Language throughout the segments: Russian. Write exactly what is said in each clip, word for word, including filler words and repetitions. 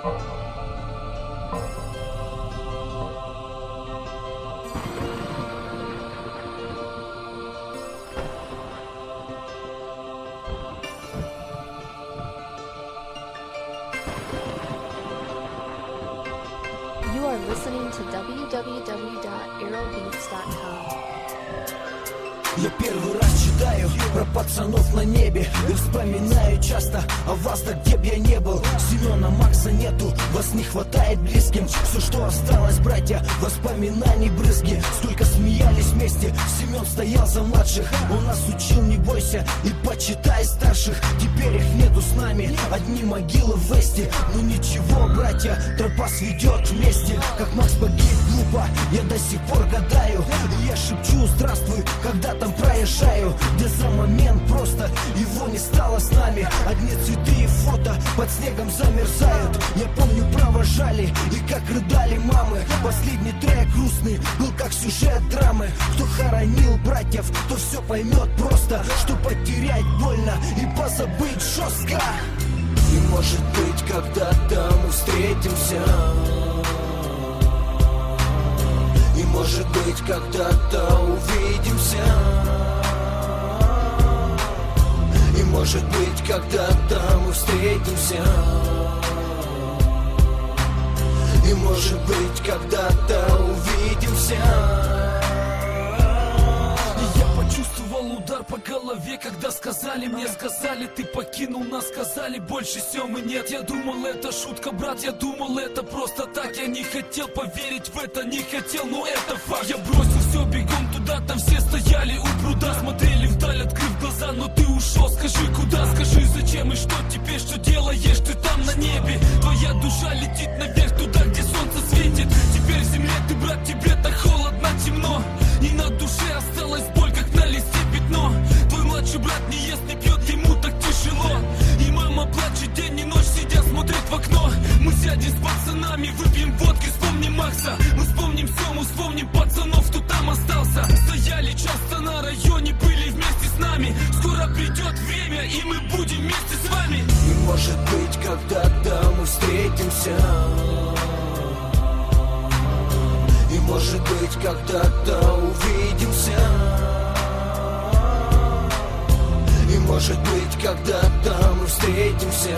You are listening to w w w dot aerobeats dot com. Я первый раз читаю про пацанов на небе и вспоминаю часто о вас, да где б я не был. Семена, Макса нету, вас не хватает близким. Все, что осталось, братья, воспоминаний брызги. Сколько смеялись вместе, Семен стоял за младших. Он нас учил, не бойся и почитай старших. Теперь их нету с нами, одни могилы в весте. Ну ничего, братья, тропа сведет вместе. Как Макс погиб глупо, я до сих пор гадаю. И я шепчу здравствуй, когда там проезжаю. Да за момент просто его не стало с нами. Одни цветы и фото под снегом замерзают. Я помню, провожали и как рыдали мамы. Последний трек грустный был как сюжет драмы. Кто хоронил братьев, то все поймет просто, что потерять больно и позабыть жестко. И может быть когда-то мы встретимся. И может быть когда-то увидимся. И может быть когда-то мы встретимся. И может быть когда-то увидимся. Я почувствовал удар по голове, когда сказали мне, сказали, ты покинул нас, сказали, больше Семы нет. Я думал, это шутка, брат, я думал, это просто так. Я не хотел поверить в это, не хотел, но это факт. Я бросил все бегом туда, там все стояли у пруда, смотрели вдаль, открыв глаза, но ты ушел. Скажи, куда, скажи, зачем и что теперь, что делаешь ты там на небе? Твоя душа летит наверх, туда, где солнце светит. Теперь в земле ты, брат, тебе так холодно, темно. И на душе осталась боль, как на листе пятно. Твой младший брат не ест, не пьет, ему так тяжело. И мама плачет день и ночь, сидя смотрит в окно. Мы сядем с пацанами, выпьем водки, вспомним Макса. Мы вспомним Сему, вспомним пацанов, кто там остался. Стояли часто на районе, были вместе с нами. Скоро придет время, и мы будем вместе с вами. И может быть когда-то мы встретимся. И может быть когда-то увидимся. И может быть когда-то мы встретимся.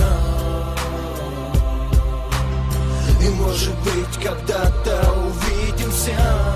И может быть когда-то увидимся.